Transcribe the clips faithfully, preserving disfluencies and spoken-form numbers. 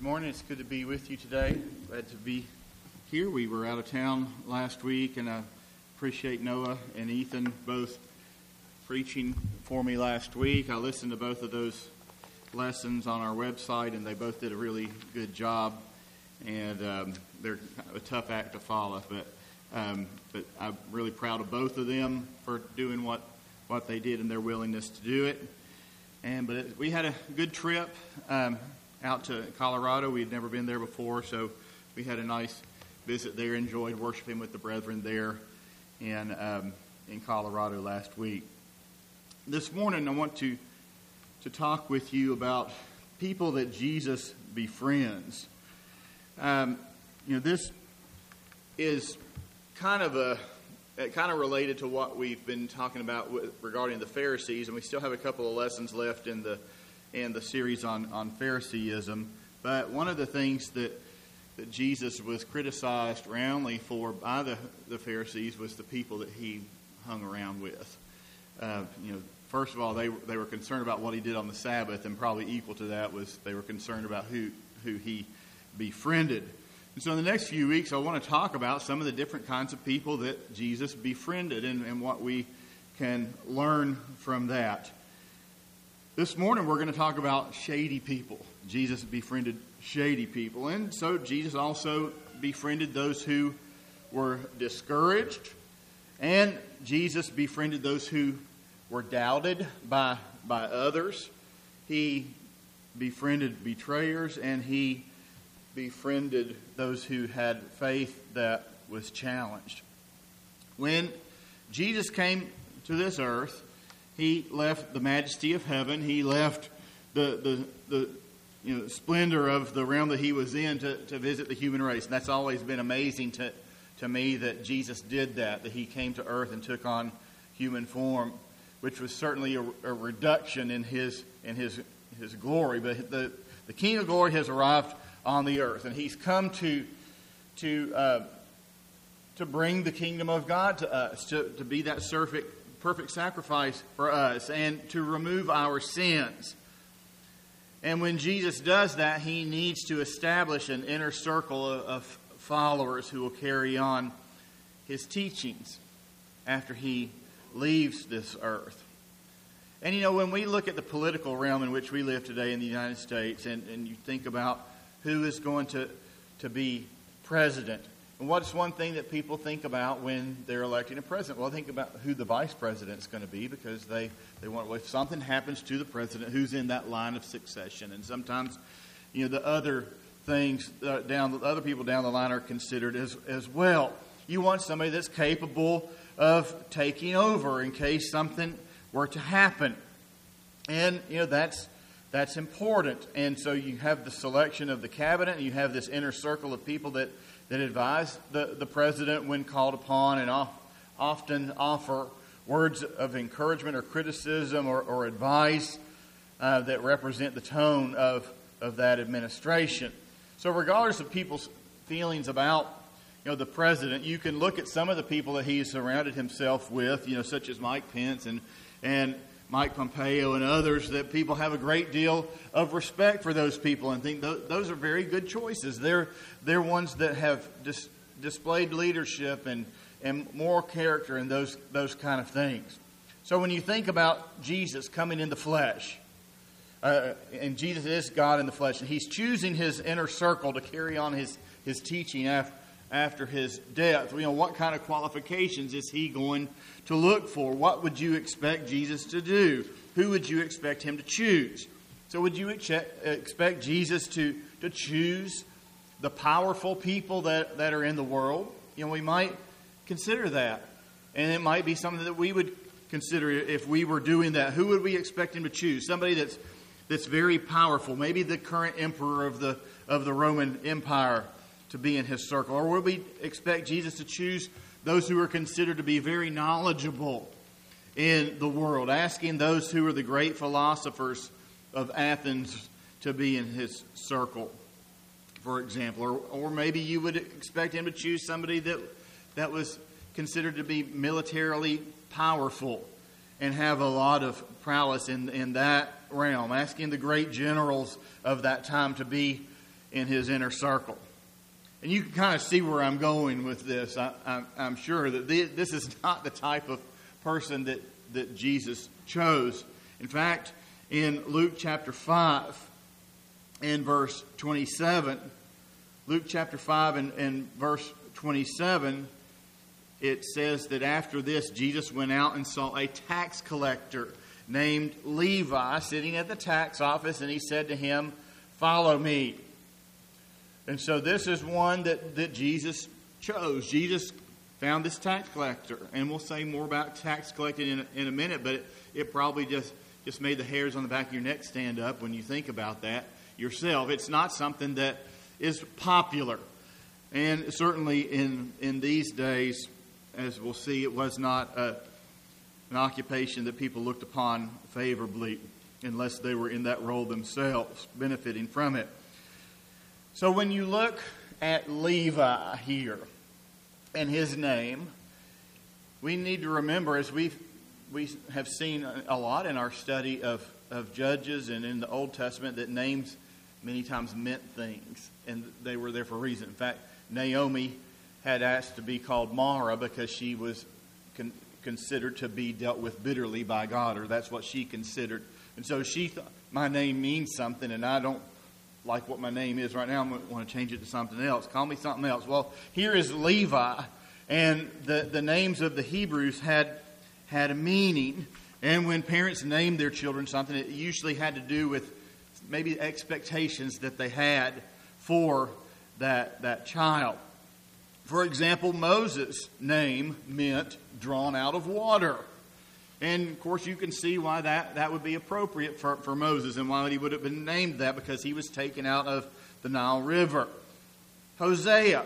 morning. It's good to be with you today. Glad to be here. We were out of town last week, and I appreciate Noah and Ethan both preaching for me last week. I listened to both of those lessons on our website, and they both did a really good job. And um, they're kind of a tough act to follow, but um, but I'm really proud of both of them for doing what, what they did and their willingness to do it. And but it, we had a good trip um, out to Colorado. We had never been there before, so we had a nice visit there. Enjoyed worshiping with the brethren there in um, in Colorado last week. This morning, I want to to talk with you about people that Jesus befriends. Um, you know, this is kind of a kind of related to what we've been talking about with, regarding the Pharisees, and we still have a couple of lessons left in the in the series on, on Phariseeism. But one of the things that that Jesus was criticized roundly for by the, the Pharisees was the people that he hung around with. Uh, you know, first of all, they they were concerned about what he did on the Sabbath, and probably equal to that was they were concerned about who who he befriended. And so in the next few weeks, I want to talk about some of the different kinds of people that Jesus befriended and, and what we can learn from that. This morning, we're going to talk about shady people. Jesus befriended shady people. And so Jesus also befriended those who were discouraged. And Jesus befriended those who were doubted by, by others. He befriended betrayers, and he befriended those who had faith that was challenged. When Jesus came to this earth, he left the majesty of heaven. He left the the, the you know splendor of the realm that he was in to, to visit the human race. And that's always been amazing to, to me that Jesus did that, that he came to earth and took on human form, which was certainly a, a reduction in his in his his glory. But the, the King of Glory has arrived on the earth, and he's come to to uh, to bring the kingdom of God to us, to, to be that perfect perfect sacrifice for us, and to remove our sins. And when Jesus does that, he needs to establish an inner circle of, of followers who will carry on his teachings after he leaves this earth. And you know, when we look at the political realm in which we live today in the United States, and, and you think about who is going to, to be president. And what's one thing that people think about when they're electing a president? Well, think about who the vice president is going to be, because they, they want, well, if something happens to the president, who's in that line of succession? And sometimes, you know, the other things uh, down, the other people down the line are considered as, as well. You want somebody that's capable of taking over in case something were to happen. And, you know, that's That's important. And so you have the selection of the cabinet, and you have this inner circle of people that, that advise the, the president when called upon, and off, often offer words of encouragement or criticism or, or advice uh, that represent the tone of, of that administration. So regardless of people's feelings about you know the president, you can look at some of the people that he surrounded himself with, you know, such as Mike Pence and and Mike Pompeo and others, that people have a great deal of respect for those people and think th- those are very good choices. They're they're ones that have dis- displayed leadership and, and moral character and those those kind of things. So when you think about Jesus coming in the flesh, uh, and Jesus is God in the flesh, and he's choosing his inner circle to carry on his, his teaching after, after his death, you know, what kind of qualifications is he going to look for? What would you expect Jesus to do? Who would you expect him to choose? So would you expect Jesus to, to choose the powerful people that, that are in the world? You know, we might consider that. And it might be something that we would consider if we were doing that. Who would we expect him to choose? Somebody that's that's very powerful. Maybe the current emperor of the of the Roman Empire to be in his circle. Or would we expect Jesus to choose those who are considered to be very knowledgeable in the world, asking those who are the great philosophers of Athens to be in his circle, for example? Or, or maybe you would expect him to choose somebody that that was considered to be militarily powerful and have a lot of prowess in, in that realm, asking the great generals of that time to be in his inner circle. And you can kind of see where I'm going with this. I, I'm, I'm sure that the, this is not the type of person that, that Jesus chose. In fact, in Luke chapter five, in verse twenty-seven, Luke chapter five and, and verse twenty-seven, it says that after this, Jesus went out and saw a tax collector named Levi sitting at the tax office, and he said to him, "Follow me." And so this is one that, that Jesus chose. Jesus found this tax collector. And we'll say more about tax collecting in a, in a minute, but it, it probably just, just made the hairs on the back of your neck stand up when you think about that yourself. It's not something that is popular. And certainly in, in these days, as we'll see, it was not a, an occupation that people looked upon favorably unless they were in that role themselves, benefiting from it. So when you look at Levi here and his name, we need to remember, as we we have seen a lot in our study of, of Judges and in the Old Testament, that names many times meant things, and they were there for a reason. In fact, Naomi had asked to be called Mara because she was con- considered to be dealt with bitterly by God, or that's what she considered. And so she thought, my name means something, and I don't like what my name is right now. I want to change it to something else. Call me something else. Well, here is Levi, and the, the names of the Hebrews had had a meaning. And when parents named their children something, it usually had to do with maybe expectations that they had for that, that child. For example, Moses' name meant drawn out of water. And, of course, you can see why that, that would be appropriate for, for Moses and why he would have been named that, because he was taken out of the Nile River. Hosea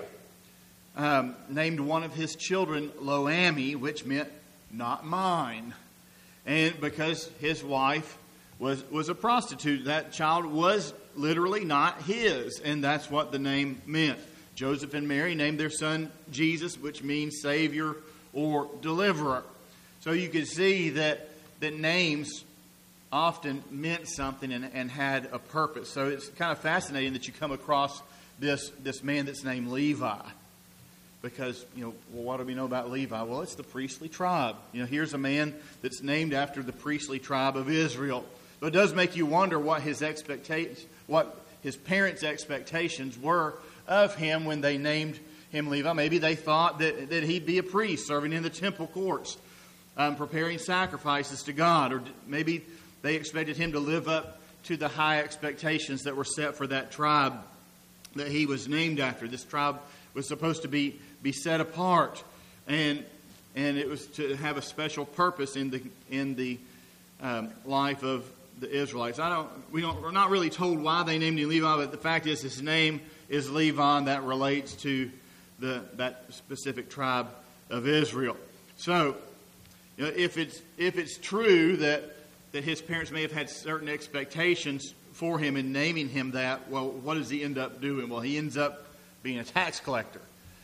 um, named one of his children Lo-Ammi, which meant not mine. And because his wife was, was a prostitute, that child was literally not his, and that's what the name meant. Joseph and Mary named their son Jesus, which means Savior or Deliverer. So you can see that, that names often meant something and, and had a purpose. So it's kind of fascinating that you come across this, this man that's named Levi. Because, you know, well, what do we know about Levi? Well, it's the priestly tribe. You know, here's a man that's named after the priestly tribe of Israel. So it does make you wonder what his expectations, what his parents' expectations were of him when they named him Levi. Maybe they thought that, that he'd be a priest serving in the temple courts, Um, preparing sacrifices to God, or maybe they expected him to live up to the high expectations that were set for that tribe that he was named after. This tribe was supposed to be, be set apart, and and it was to have a special purpose in the in the um, life of the Israelites. I don't we don't we're not really told why they named him Levi, but the fact is his name is Levi, and that relates to the that specific tribe of Israel. So, you know, if it's if it's true that, that his parents may have had certain expectations for him in naming him that, well, what does he end up doing? Well, he ends up being a tax collector.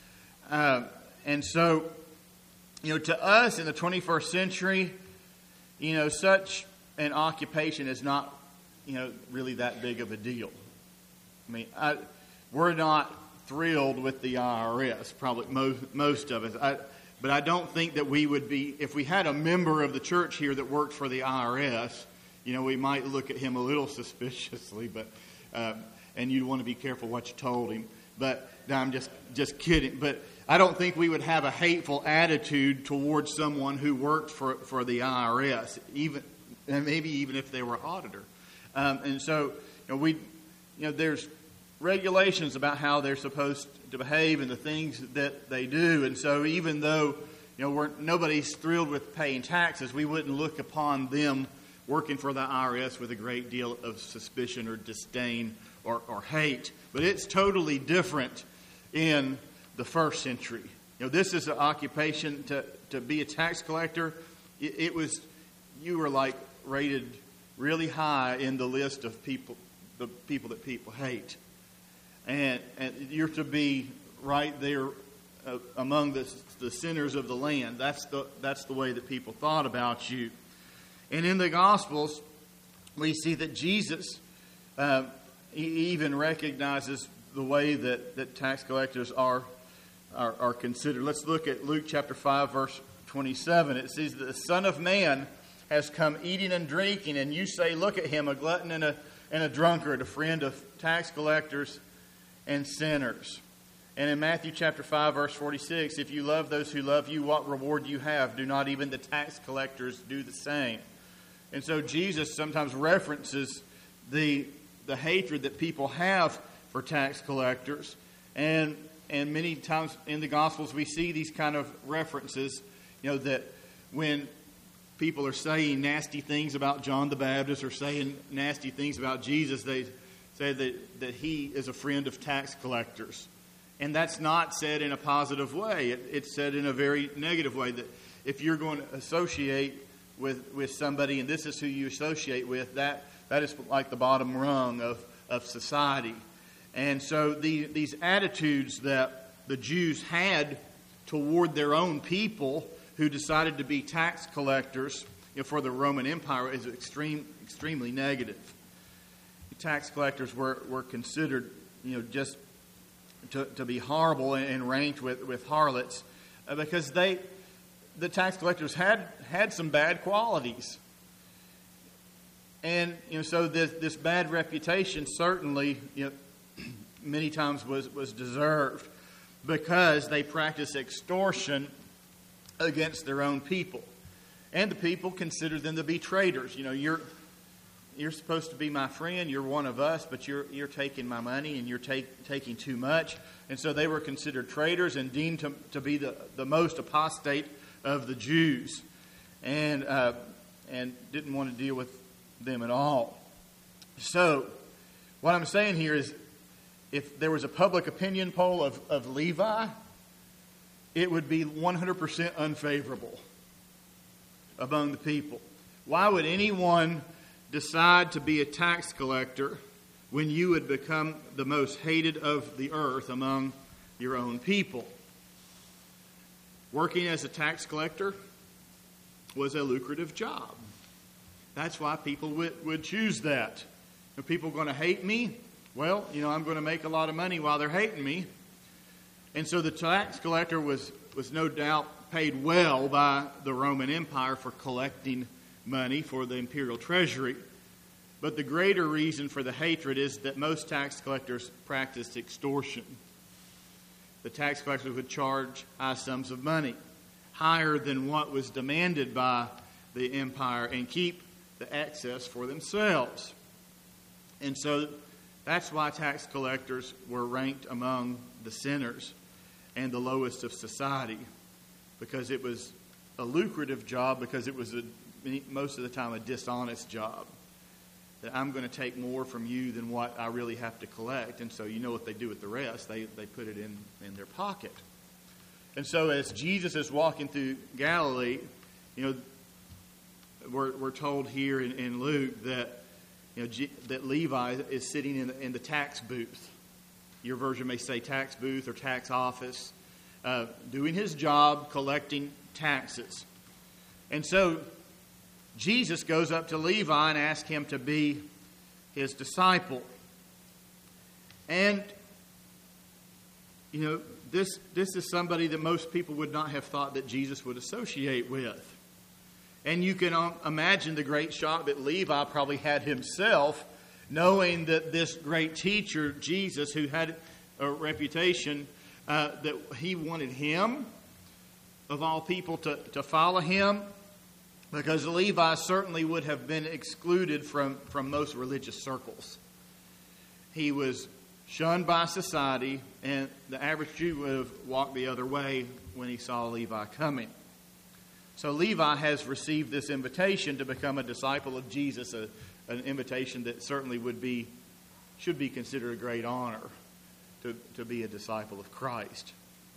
Uh, and so, you know, to us in the twenty-first century, you know, such an occupation is not, you know, really that big of a deal. I mean, I, we're not thrilled with the I R S, probably most, most of us. I, But I don't think that we would be, if we had a member of the church here that worked for the I R S, you know, we might look at him a little suspiciously, but um, and you'd want to be careful what you told him. But no, I'm just just kidding. But I don't think we would have a hateful attitude towards someone who worked for for the I R S, even and maybe even if they were an auditor. Um, and so, you know, we, you know, there's regulations about how they're supposed to behave and the things that they do. And so even though, you know, we're, nobody's thrilled with paying taxes, we wouldn't look upon them working for the I R S with a great deal of suspicion or disdain or, or hate. But it's totally different in the first century. You know, this is an occupation to, to be a tax collector. It, it was, you were like rated really high in the list of people, the people that people hate. And, and you're to be right there uh, among the, the sinners of the land. That's the that's the way that people thought about you. And in the Gospels, we see that Jesus uh, he even recognizes the way that, that tax collectors are, are are considered. Let's look at Luke chapter five, verse twenty-seven. It says that the Son of Man has come eating and drinking, and you say, look at him, a glutton and a, and a drunkard, a friend of tax collectors and sinners. And in Matthew chapter five, verse forty-six, if you love those who love you, what reward do you have? Do not even the tax collectors do the same? And so Jesus sometimes references the the hatred that people have for tax collectors. And and many times in the Gospels we see these kind of references, you know, that when people are saying nasty things about John the Baptist or saying nasty things about Jesus, they say that, that he is a friend of tax collectors. And that's not said in a positive way. It, it's said in a very negative way, that if you're going to associate with, with somebody, and this is who you associate with, that that is like the bottom rung of, of society. And so the, these attitudes that the Jews had toward their own people who decided to be tax collectors, you know, for the Roman Empire is extreme, extremely negative. The tax collectors were, were considered, you know, just to, to be horrible and ranked with, with harlots, uh, because they, the tax collectors had had some bad qualities. And, you know, so this, this bad reputation certainly, you know, many times was, was deserved because they practiced extortion against their own people. And the people considered them to be traitors. You know, you're you're supposed to be my friend, you're one of us, but you're you're taking my money and you're take, taking too much. And so they were considered traitors and deemed to, to be the, the most apostate of the Jews. And uh, and didn't want to deal with them at all. So, what I'm saying here is, if there was a public opinion poll of, of Levi, it would be one hundred percent unfavorable among the people. Why would anyone decide to be a tax collector when you would become the most hated of the earth among your own people? Working as a tax collector was a lucrative job. That's why people would, would choose that. Are people going to hate me? Well, you know, I'm going to make a lot of money while they're hating me. And so the tax collector was, was no doubt paid well by the Roman Empire for collecting money for the imperial treasury. But the greater reason for the hatred is that most tax collectors practiced extortion. The tax collectors would charge high sums of money, higher than what was demanded by the empire, and keep the excess for themselves. And so that's why tax collectors were ranked among the sinners and the lowest of society, because it was a lucrative job, because it was a, most of the time a dishonest job. That I'm going to take more from you than what I really have to collect. And so you know what they do with the rest. They, they put it in, in their pocket. And so as Jesus is walking through Galilee, you know, We're, we're told here in, in Luke that, you know, G, that Levi is sitting in the, in the tax booth. Your version may say tax booth or tax office, uh, doing his job, collecting taxes. And so Jesus goes up to Levi and asks him to be his disciple. And, you know, this this is somebody that most people would not have thought that Jesus would associate with. And you can imagine the great shock that Levi probably had himself, knowing that this great teacher, Jesus, who had a reputation, uh, that he wanted him, of all people, to, to follow him, because Levi certainly would have been excluded from, from most religious circles. He was shunned by society, and the average Jew would have walked the other way when he saw Levi coming. So Levi has received this invitation to become a disciple of Jesus, a, an invitation that certainly would be, should be considered a great honor to, to be a disciple of Christ.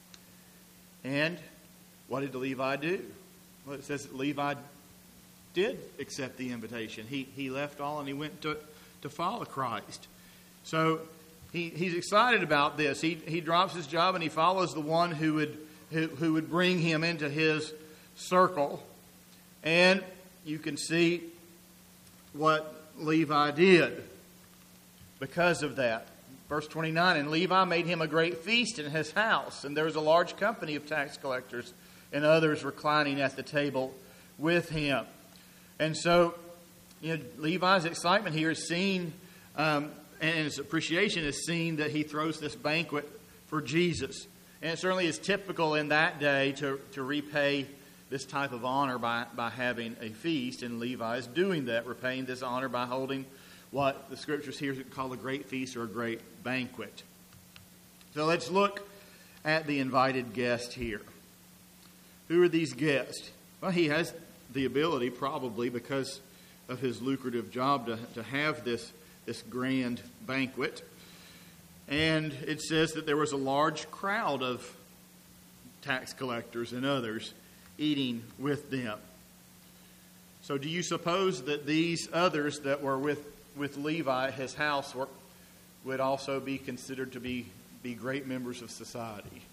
And what did Levi do? Well, it says that Levi did accept the invitation. He he left all and he went to, to follow Christ. So he, he's excited about this. He he drops his job and he follows the one who would who, who would bring him into his circle. And you can see what Levi did. because of that. Verse twenty-nine, and Levi made him a great feast in his house, and there was a large company of tax collectors and others reclining at the table with him. And so, you know, Levi's excitement here is seen, um, and his appreciation is seen that he throws this banquet for Jesus. And it certainly is typical in that day to, to repay this type of honor by, by having a feast, and Levi is doing that, repaying this honor by holding what the scriptures here call a great feast or a great banquet. So let's look at the invited guest here. Who are these guests? Well, he has the ability, probably because of his lucrative job, to, to have this, this grand banquet. And it says that there was a large crowd of tax collectors and others eating with them. So do you suppose that these others that were with, with Levi at his house were, would also be considered to be, be great members of society?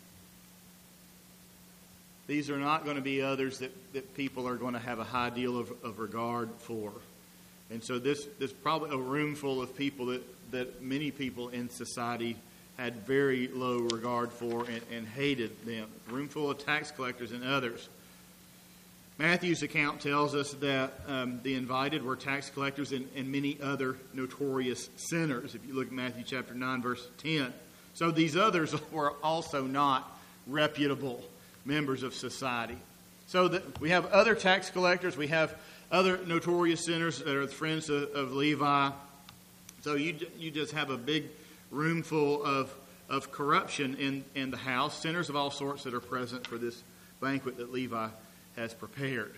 These are not going to be others that, that people are going to have a high deal of, of regard for. And so this, this is probably a room full of people that, that many people in society had very low regard for and, and hated them. A room full of tax collectors and others. Matthew's account tells us that um, the invited were tax collectors and, and many other notorious sinners. If you look at Matthew chapter nine, verse ten. So these others were also not reputable members of society. So that we have other tax collectors, we have other notorious sinners that are the friends of, of Levi. So you you just have a big room full of, of corruption in, in the house, sinners of all sorts that are present for this banquet that Levi has prepared.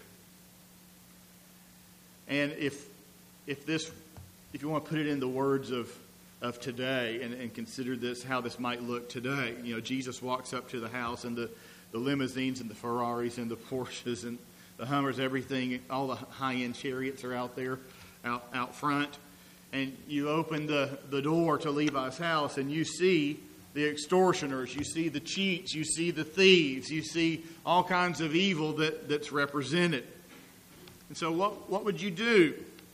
And if if this if you want to put it in the words of of today and, and consider this, how this might look today, you know, Jesus walks up to the house and the, the limousines and the Ferraris and the Porsches and the Hummers, everything, all the high-end chariots are out there, out out front. And you open the, the door to Levi's house and you see the extortioners, you see the cheats, you see the thieves, you see all kinds of evil that, that's represented. And so what, what would you do?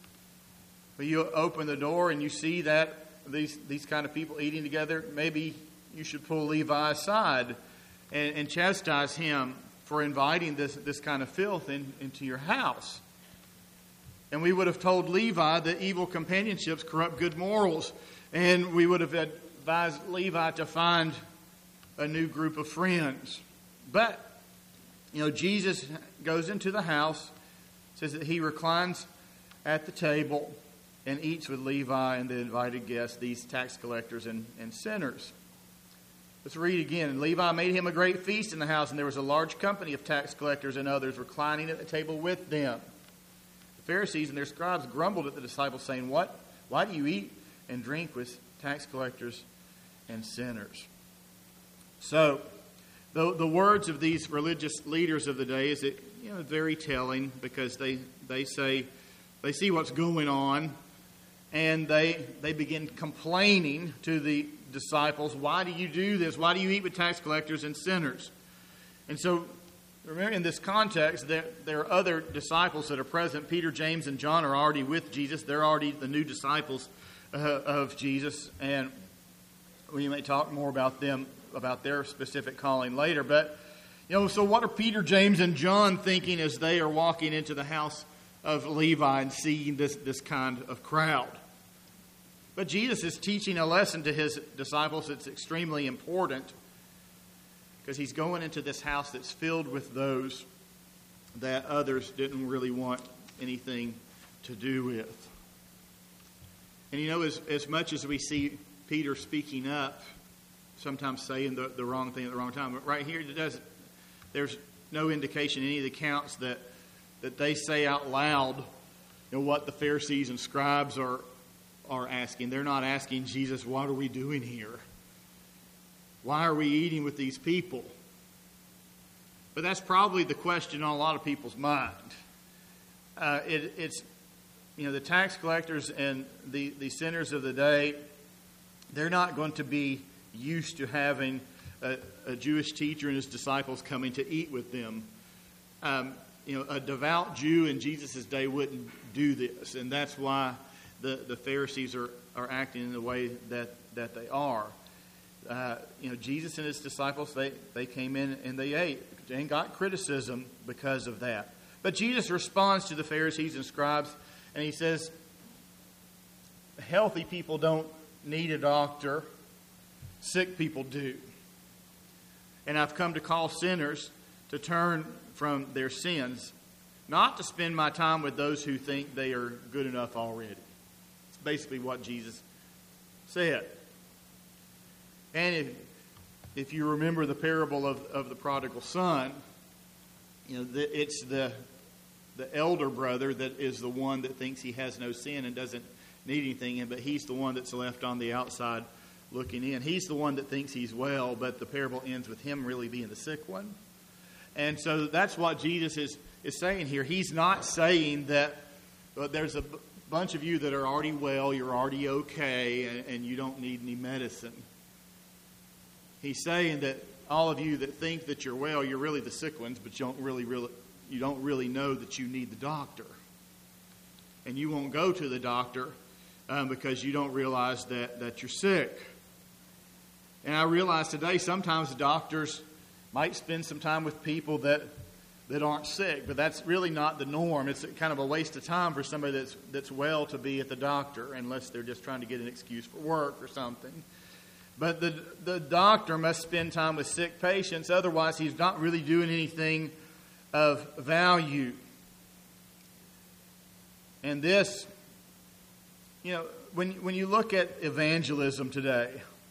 Well, you open the door and you see that these, these kind of people eating together. Maybe you should pull Levi aside and, and chastise him for inviting this, this kind of filth in, into your house. And we would have told Levi that evil companionships corrupt good morals. And we would have advised Levi to find a new group of friends. But, you know, Jesus goes into the house, says that he reclines at the table and eats with Levi and the invited guests, these tax collectors and, and sinners. Let's read again. And Levi made him a great feast in the house, and there was a large company of tax collectors and others reclining at the table with them. The Pharisees and their scribes grumbled at the disciples, saying, What? Why do you eat and drink with tax collectors and sinners? So, the, the words of these religious leaders of the day is it, you know, very telling, because they, they say, they see what's going on, and they they begin complaining to the disciples, why do you do this? Why do you eat with tax collectors and sinners? And so, remember, in this context, there, there are other disciples that are present. Peter, James, and John are already with Jesus. They're already the new disciples uh, of Jesus. And we may talk more about them, about their specific calling later. But, you know, so what are Peter, James, and John thinking as they are walking into the house of Levi and seeing this, this kind of crowd? But Jesus is teaching a lesson to his disciples that's extremely important, because he's going into this house that's filled with those that others didn't really want anything to do with. And you know, as, as much as we see Peter speaking up, sometimes saying the, the wrong thing at the wrong time, but right here it doesn't, there's no indication in any of the accounts that, that they say out loud, you know, what the Pharisees and scribes are, are asking. They're not asking Jesus, what are we doing here? Why are we eating with these people? But that's probably the question on a lot of people's mind. Uh, it, it's, you know, the tax collectors and the, the sinners of the day, they're not going to be used to having a, a Jewish teacher and his disciples coming to eat with them. Um, you know, a devout Jew in Jesus' day wouldn't do this, and that's why the, the Pharisees are, are acting in the way that, that they are. Uh, you know, Jesus and his disciples, they, they came in and they ate and got criticism because of that. But Jesus responds to the Pharisees and scribes, and he says, healthy people don't need a doctor, sick people do. And I've come to call sinners to turn from their sins, not to spend my time with those who think they are good enough already. It's basically what Jesus said. And if, if you remember the parable of, of the prodigal son, you know, the, it's the the elder brother that is the one that thinks he has no sin and doesn't need anything, but he's the one that's left on the outside looking in. He's the one that thinks he's well, but the parable ends with him really being the sick one. And so that's what Jesus is, is saying here. He's not saying that uh, there's a b- bunch of you that are already well, you're already okay, and, and you don't need any medicine. He's saying that all of you that think that you're well, you're really the sick ones, but you don't really, really, you don't really know that you need the doctor. And you won't go to the doctor um, because you don't realize that, that you're sick. And I realize today sometimes doctors might spend some time with people that that aren't sick, but that's really not the norm. It's kind of a waste of time for somebody that's that's well to be at the doctor, unless they're just trying to get an excuse for work or something. But the the doctor must spend time with sick patients, otherwise he's not really doing anything of value. And this, you know, when when you look at evangelism today,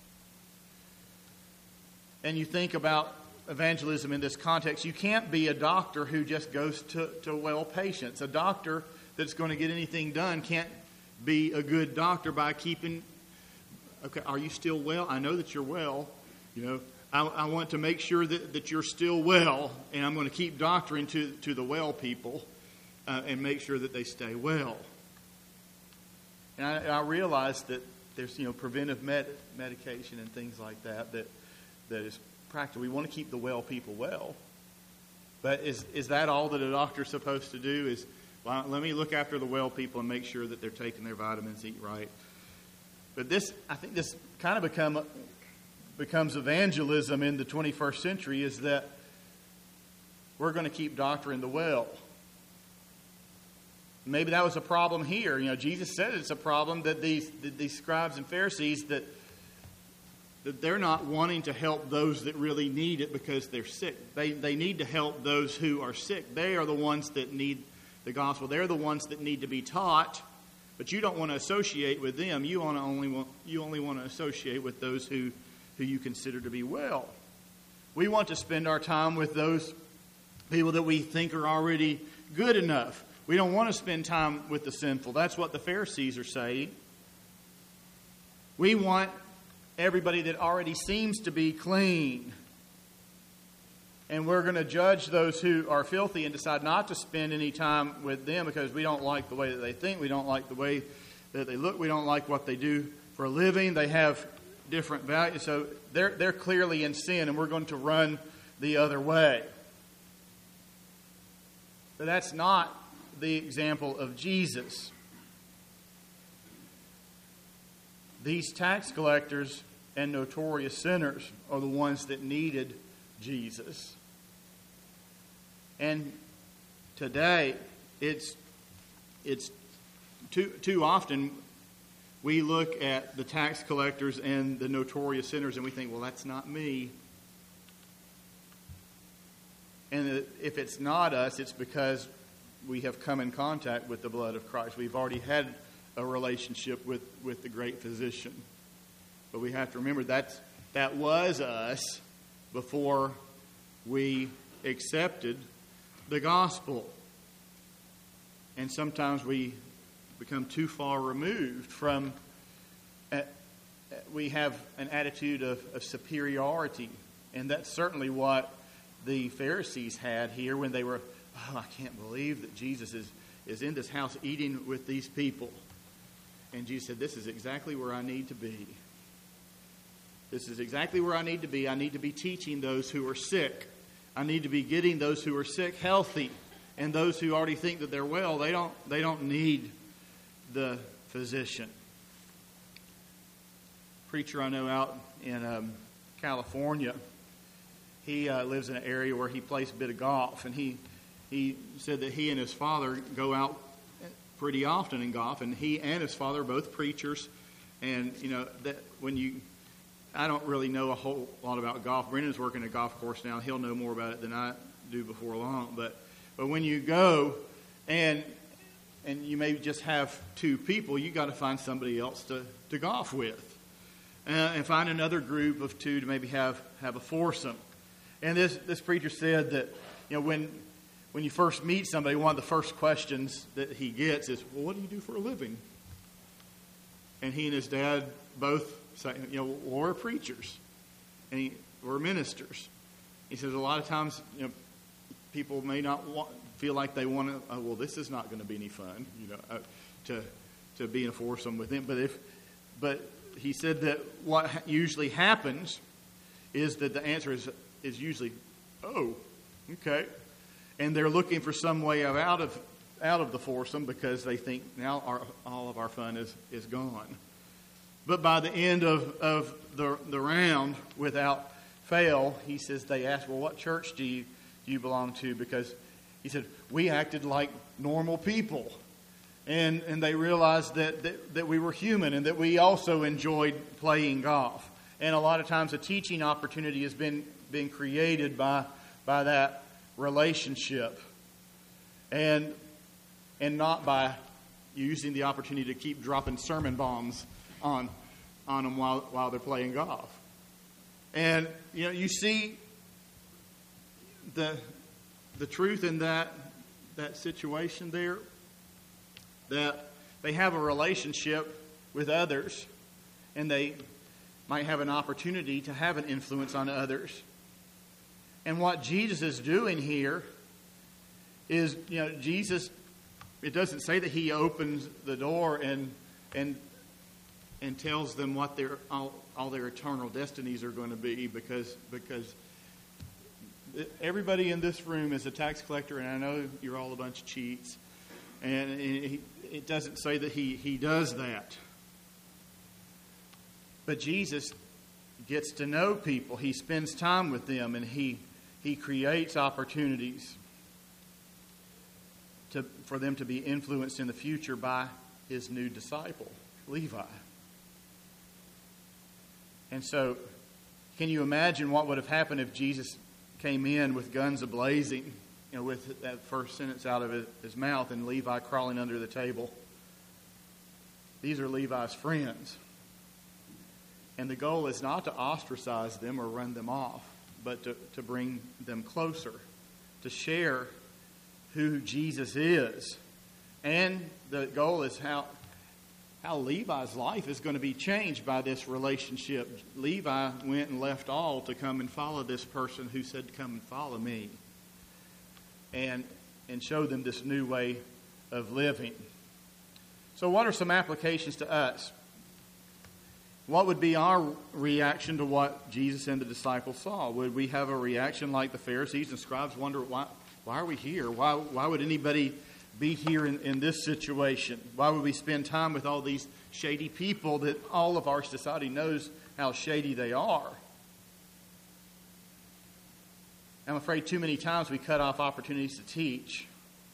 and you think about evangelism in this context, you can't be a doctor who just goes to, to well patients. A doctor that's going to get anything done can't be a good doctor by keeping, okay, are you still well? I know that you're well. You know, I, I want to make sure that, that you're still well, and I'm going to keep doctoring to, to the well people uh, and make sure that they stay well. And I, and I realize that there's, you know, preventive med- medication and things like that that that is practical. We want to keep the well people well. But is is that all that a doctor's supposed to do? Is, well, let me look after the well people and make sure that they're taking their vitamins, eat right. But this, I think this kind of become becomes evangelism in the twenty-first century, is that we're going to keep doctoring the well. Maybe that was a problem here. You know, Jesus said it's a problem that these that these scribes and Pharisees, that that they're not wanting to help those that really need it because they're sick. They they need to help those who are sick. They are the ones that need the gospel. They're the ones that need to be taught. But you don't want to associate with them. You want to only want you only want to associate with those who, who you consider to be well. We want to spend our time with those people that we think are already good enough. We don't want to spend time with the sinful. That's what the Pharisees are saying. We want everybody that already seems to be clean. And we're going to judge those who are filthy and decide not to spend any time with them because we don't like the way that they think. We don't like the way that they look. We don't like what they do for a living. They have different values. So they're, they're clearly in sin, and we're going to run the other way. But that's not the example of Jesus. These tax collectors and notorious sinners are the ones that needed Jesus. And today, it's it's too too often we look at the tax collectors and the notorious sinners and we think, well, that's not me. And if it's not us, it's because we have come in contact with the blood of Christ. We've already had a relationship with, with the great physician. But we have to remember that that was us before we accepted the gospel. And sometimes we become too far removed from, uh, we have an attitude of, of superiority. And that's certainly what the Pharisees had here when they were, oh, I can't believe that Jesus is, is in this house eating with these people. And Jesus said, this is exactly where I need to be. This is exactly where I need to be. I need to be teaching those who are sick. I need to be getting those who are sick healthy. And those who already think that they're well, they don't they don't need the physician. Preacher I know out in um, California, he uh, lives in an area where he plays a bit of golf, and he he said that he and his father go out pretty often in golf, and he and his father are both preachers. And you know that when you, I don't really know a whole lot about golf. Brendan's working a golf course now; he'll know more about it than I do before long. But but when you go and and you may just have two people, you got to find somebody else to, to golf with, uh, and find another group of two to maybe have have a foursome. And this this preacher said that you know when when you first meet somebody, one of the first questions that he gets is, "Well, what do you do for a living?" And he and his dad both say, "You know, well, we're preachers, and he, we're ministers." He says a lot of times, you know, people may not want, feel like they want to. Oh, well, this is not going to be any fun, you know, uh, to to be in a foursome with him. But if, but he said that what ha- usually happens is that the answer is is usually, "Oh, okay," and they're looking for some way of out of out of the foursome because they think now our, all of our fun is is gone. But by the end of of the the round, without fail, he says they ask, "Well, what church do you do you belong to?" Because he said we acted like normal people, and and they realized that, that that we were human and that we also enjoyed playing golf. And a lot of times, a teaching opportunity has been been created by by that relationship, and and not by using the opportunity to keep dropping sermon bombs on on them while while they're playing golf. And you know, you see the the truth in that that situation there, that they have a relationship with others, and they might have an opportunity to have an influence on others. And what Jesus is doing here is, you know, Jesus, it doesn't say that he opens the door and and and tells them what their all, all their eternal destinies are going to be, because because everybody in this room is a tax collector, and I know you're all a bunch of cheats. And it, it doesn't say that he, he does that. But Jesus gets to know people. He spends time with them, and he he creates opportunities to for them to be influenced in the future by his new disciple, Levi. And so, can you imagine what would have happened if Jesus came in with guns a-blazing, you know, with that first sentence out of his mouth, and Levi crawling under the table? These are Levi's friends. And the goal is not to ostracize them or run them off, but to, to bring them closer, to share who Jesus is. And the goal is how how Levi's life is going to be changed by this relationship. Levi went and left all to come and follow this person who said, "Come and follow me," and and show them this new way of living. So what are some applications to us? What would be our reaction to what Jesus and the disciples saw? Would we have a reaction like the Pharisees and scribes, wonder, why why are we here? Why why would anybody be here in, in this situation? Why would we spend time with all these shady people that all of our society knows how shady they are? I'm afraid too many times we cut off opportunities to teach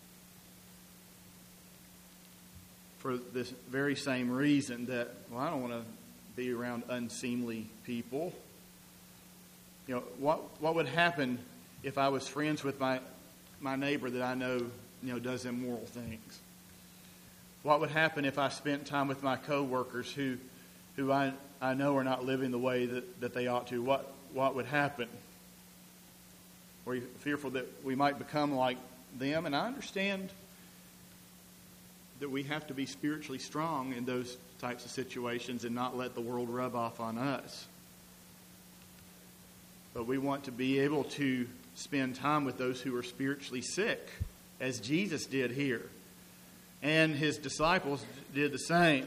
for this very same reason, that, well, I don't want to be around unseemly people. You know, what what would happen if I was friends with my my neighbor that I know, you know, does immoral things? What would happen if I spent time with my coworkers who who I I know are not living the way that, that they ought to? What what would happen? Were you fearful that we might become like them? And I understand that we have to be spiritually strong in those types of situations and not let the world rub off on us. But we want to be able to spend time with those who are spiritually sick, as Jesus did here. And his disciples did the same.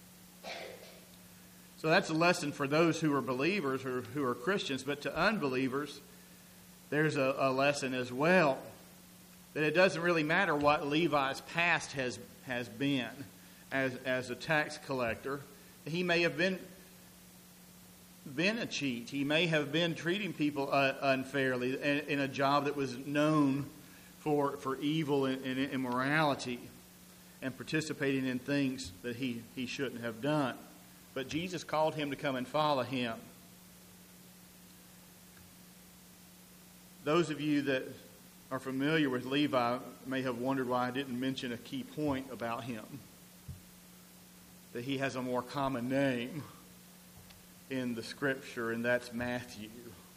So that's a lesson for those who are believers or who are Christians. But to unbelievers, there's a, a lesson as well. That it doesn't really matter what Levi's past has, has been. as, as a tax collector. He may have been, been a cheat. He may have been treating people uh, unfairly in, in a job that was known for, for evil and, and immorality, and participating in things that he, he shouldn't have done. But Jesus called him to come and follow him. Those of you that are familiar with Levi may have wondered why I didn't mention a key point about him. That he has a more common name in the Scripture, and that's Matthew.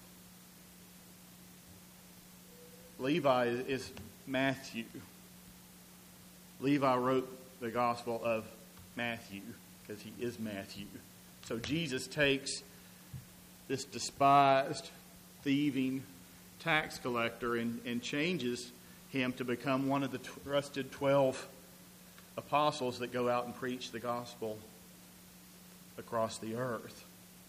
Levi is Matthew. Levi wrote the Gospel of Matthew because he is Matthew. So Jesus takes this despised, thieving tax collector and, and changes him to become one of the trusted twelve apostles that go out and preach the gospel across the earth.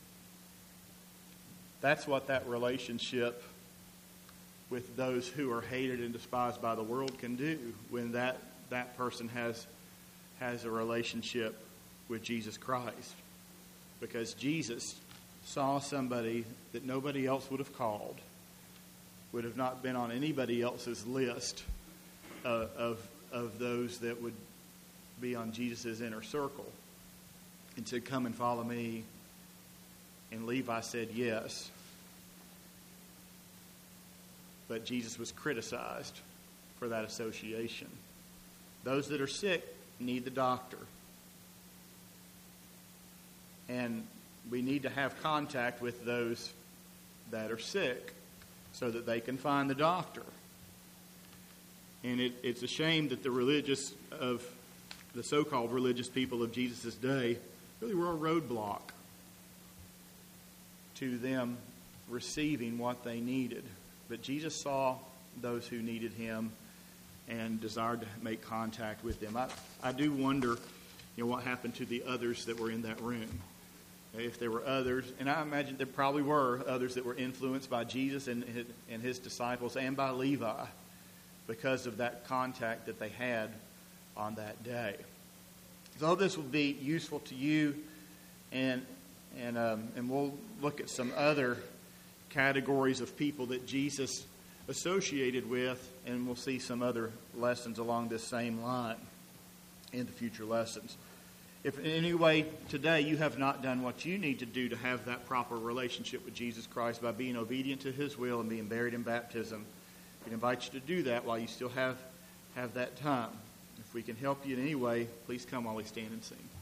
That's what that relationship with those who are hated and despised by the world can do when that, that person has, has a relationship with Jesus Christ. Because Jesus saw somebody that nobody else would have called, would have not been on anybody else's list uh, of, of those that would be on Jesus' inner circle, and said, "Come and follow me." And Levi said yes. But Jesus was criticized for that association. Those that are sick need the doctor. And we need to have contact with those that are sick so that they can find the doctor. And it, it's a shame that the religious of the so-called religious people of Jesus' day really were a roadblock to them receiving what they needed. But Jesus saw those who needed him and desired to make contact with them. I, I do wonder, you know, what happened to the others that were in that room. If there were others, and I imagine there probably were others that were influenced by Jesus and his, and his disciples and by Levi because of that contact that they had on that day. So I hope this will be useful to you, and and um, and we'll look at some other categories of people that Jesus associated with, and we'll see some other lessons along this same line in the future lessons. If in any way today you have not done what you need to do to have that proper relationship with Jesus Christ by being obedient to his will and being buried in baptism, we invite you to do that while you still have, have that time. If we can help you in any way, please come while we stand and sing.